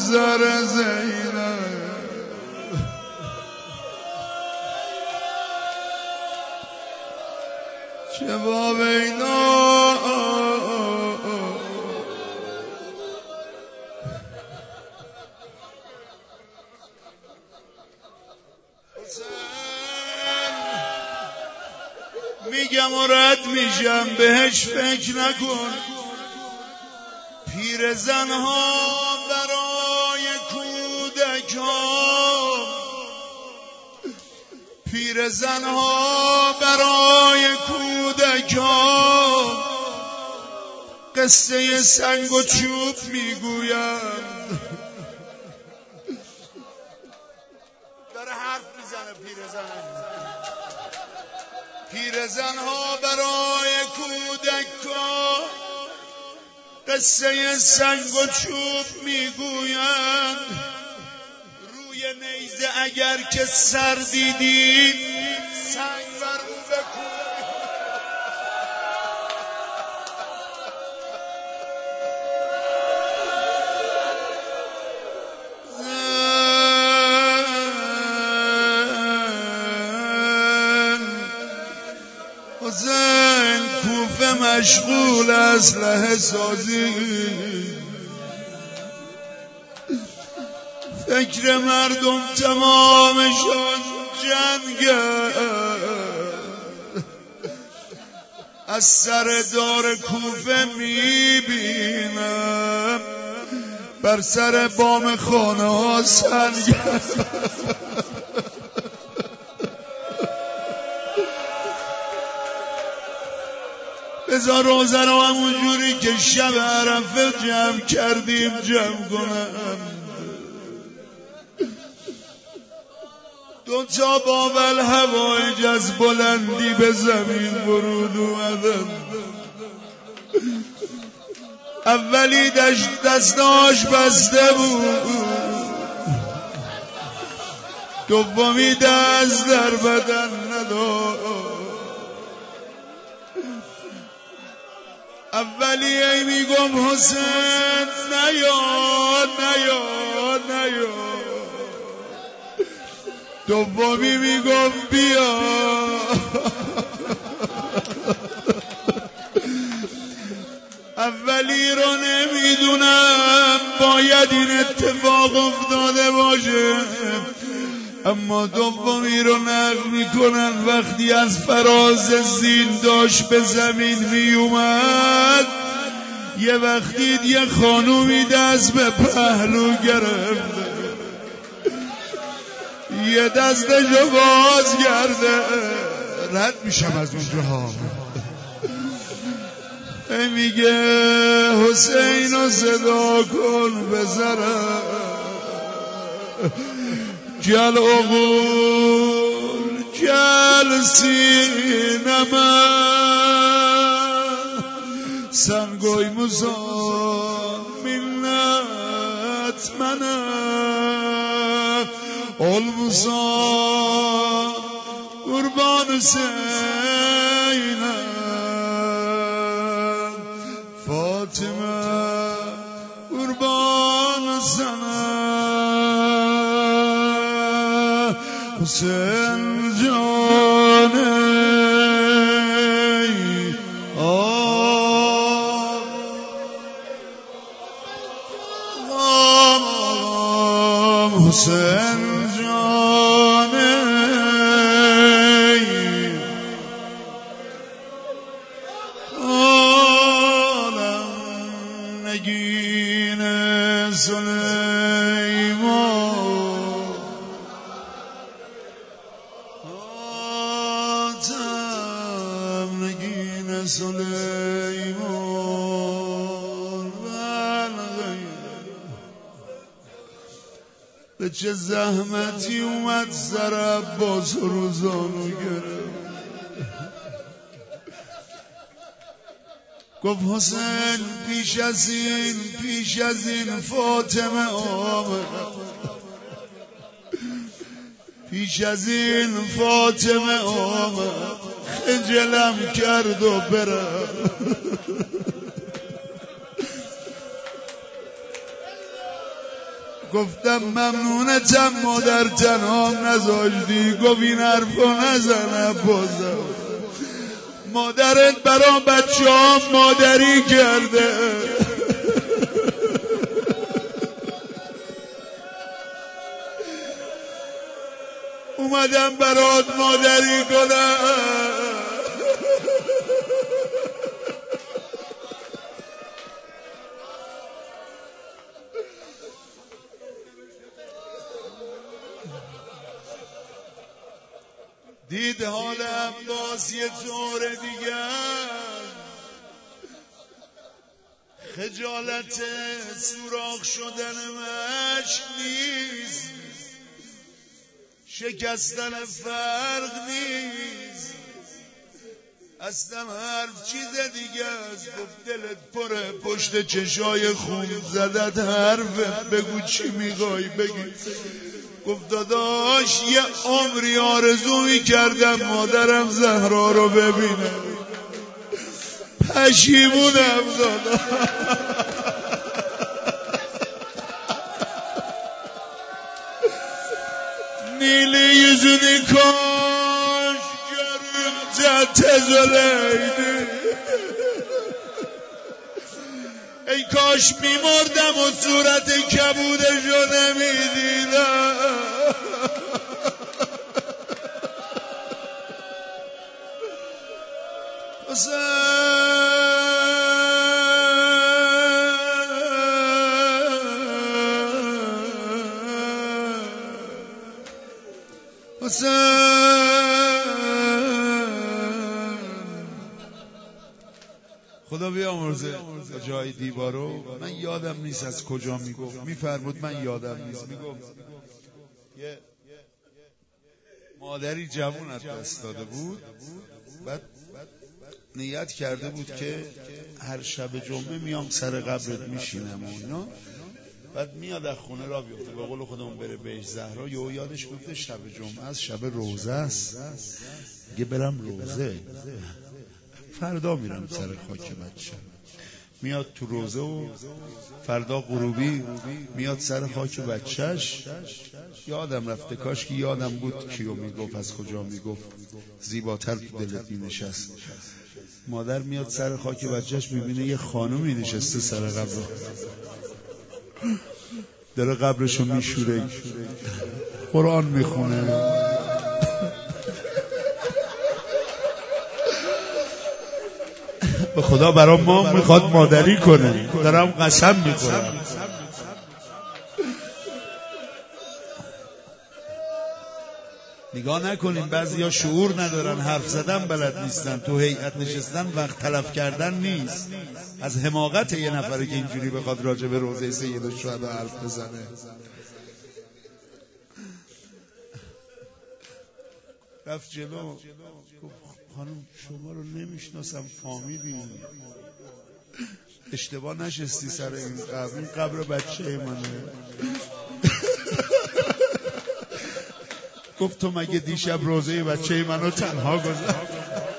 گذر زینب چه با بینا میگم و رد میشم بهش فکر نکن پیر زنها برای کودکان پیر زنها برای کودکان قصه سنگ و چوب میگویند داره حرف میزنه پیر زنها برای کودکان قصه سنگ و چوب میگویند روی نیزه اگر که سر دیدی سنگ بر او بکوب حسین کوفه مشغول اسلحه سازی فکر مردم تمامشان جنگه از سر دار کوفه میبینم بر سر بام خانه ها سنگه بذار روزه رو همون جوری که شب عرفه جمع کردیم جمع کنم دو تا باول هوایج از بلندی به زمین ورود اومدن اولی دستاش بسته بود دومی دست در بدن نداشت اولی ای میگم حسین نیاد دومی میگم بیا اولی رو نمیدونم باید این اتفاق افتاده باشه اما دومی رو نقل میکنن وقتی از فراز زین داشت به زمین میومد یه وقتی یه خانومی دست به پهلو گرفت یه دستشو باز کرده رد میشم از اونجاها میگه حسین رو صدا کن بذارم جل اغول جل سینما سنگوی مزا منت منم المزا قربان سینم فاطمه قربان سنم حسین جانه حسین جانه عالم نگین سلیمان آتم نگین سلیمان به چه زحمتی اومد سر عباس روزانو گرفت گفت حسین پیش از این فاطمه آمد پیش از این فاطمه آمد خجلم کرد و برم گفتم ممنونتم مادر تنهام نذاشتی. گفت این حرفا نزن عباسم، مادرت برا بچه ها مادری کرده، اومدم برات مادری کنم. دید حال عباس یه طور دیگر، خجالت سوراخ شدن مشک نیست، شکستن فرق نیست، اصلا حرف چیز دیگه است. گفت دلت پره پشت چشای خون زدت حرفت، بگو چی میخوای بگی. گفت داداش یه عمری آرزو میکردم مادرم زهرا رو ببینم، پشیمونم داداش. نیلی yüzünü koş görünce tez öleydi. ای کاش میمردم و صورت کبودشو نمیدیدم. خدا بیامرزه جای دیوارو. من یادم نیست از کجا میگفت، میفرمود من یادم نیست. میگفت یه مادری جوون از دست داده بود، بعد نیت کرده بود که هر شب جمعه میام سر قبرت میشینم و اینا. بعد میاد از خونه را بیفته، به قول خودمون بره بهش زهرا. یهو یادش میفته شب جمعه است، شب روزه است، دیگه برم روزه، فردا میرم سر خاک بچه. میاد تو روزه و فردا غروبی میاد سر خاک بچهش. یادم رفته، کاش که یادم بود کیو میگفت، از کجا میگفت، زیباتر تو دلت مینشست. مادر میاد سر خاک بچهش، میبینه یه خانومی نشسته سر قبر، داره قبرشو میشوره، قرآن میخونه. به خدا برام ما میخواد مادری کنه، دارم قسم میخورم. نگاه نکنین بعضیا شعور ندارن، حرف زدن بلد نیستن، تو هیئت نشستن وقت تلف کردن نیست. از حماقت یه نفره که اینجوری بخواد راجع به روضه سیدالشهدا حرف بزنه. رفت جلو، گفت خانم شما رو نمیشناسم، فامیلی اشتباه نشستی سر این قبر، این قبر بچه منه. گفت تو مگه دیشب روزه بچه منو تنها گذاشتی؟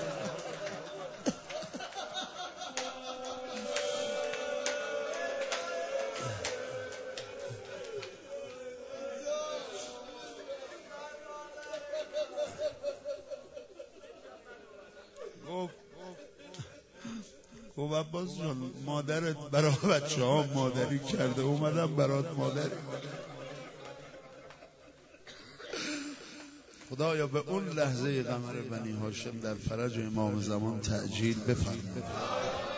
گفت عباس جان مادرت برای بچه ها مادری کرده، اومدم برات مادری. خدایا به اون لحظه قمر بنی هاشم در فرج امام زمان تعجیل بفرما.